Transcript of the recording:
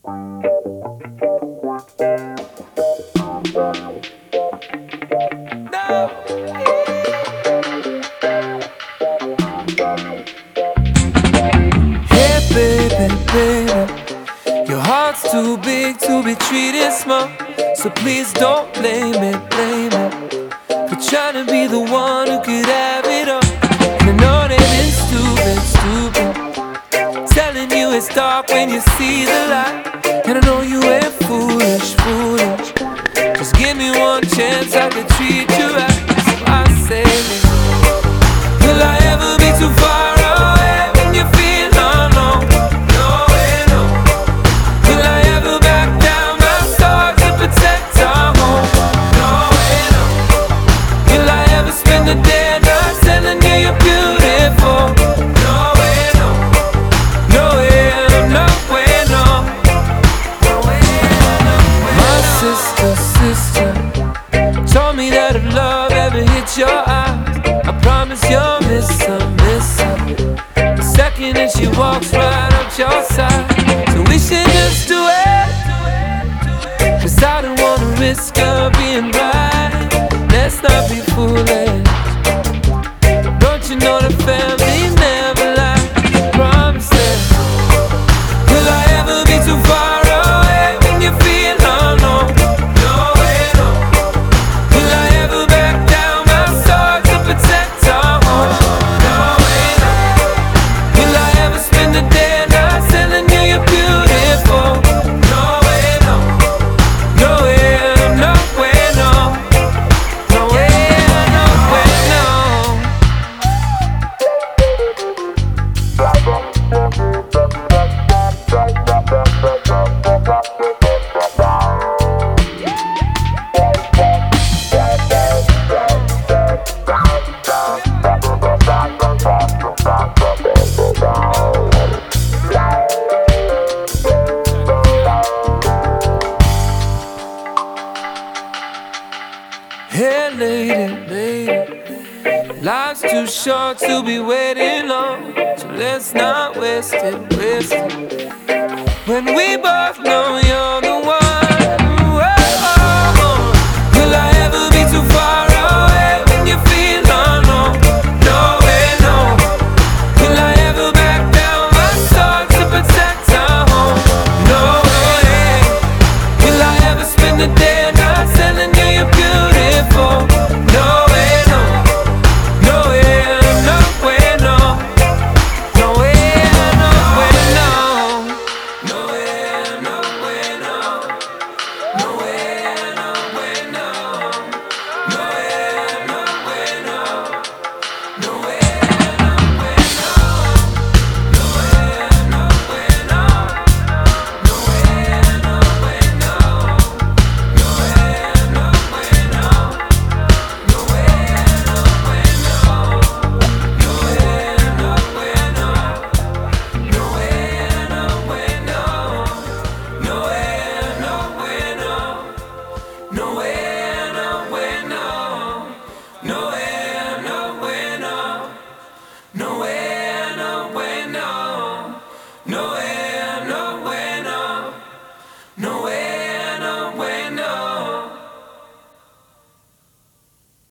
Hey baby, baby, your heart's too big to be treated small. So please don't blame it for trying to be the one who could have it all. And I know they've been stupid, telling you it's dark when you see the light. And I know you ain't foolish. Just give me one chance, I could treat you right. So I say, will I ever be too far away when you feel alone? No way, no. Will I ever back down my sword to protect our home? No way, no. Will I ever spend the day not telling you you're beautiful? No way, no. No way, no way, no. No way, no way. My sister told me that if love ever hit your eyes, I promise you'll miss her the second that she walks right up your side. So we should just do it, 'cause I don't wanna risk her being right. Let's not be foolish. Don't you know the family never lies? Promise it. Will I ever be too far away when you feel alone? No way, no. Will I ever back down my sword to protect our home? No way, no. Will I ever spend the day not telling you you're beautiful? No way, no. No way, no way, no. No way, no way, no. Hey lady, life's too short to be waiting long, so let's not waste it.